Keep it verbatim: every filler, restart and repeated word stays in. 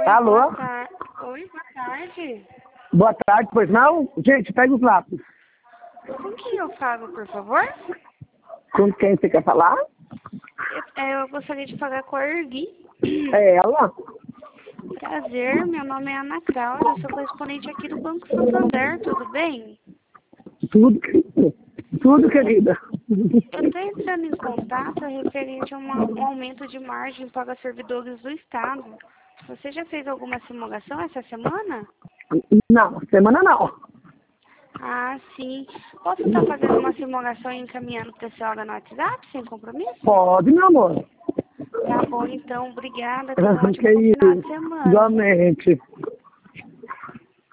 Alô? boa tarde. Oi, boa tarde. Boa tarde, pois não? Gente, pega os lápis. Com quem eu falo, por favor? Com quem você quer falar? Eu, é, eu gostaria de falar com a Ergui. É ela? Prazer, meu nome é Ana Cláudia, eu sou correspondente aqui do Banco Santander, tudo bem? Tudo, querida. Tudo, querida. Eu estou entrando em contato referente a uma- um aumento de margem para servidores do Estado. Você já fez alguma simulação essa semana? Não, semana não. Ah, sim. Posso estar fazendo uma simulação e encaminhando para a senhora no WhatsApp, sem compromisso? Pode, meu amor. Tá bom, então. Obrigada. Tenha um ótimo Que final de isso. semana. Igualmente.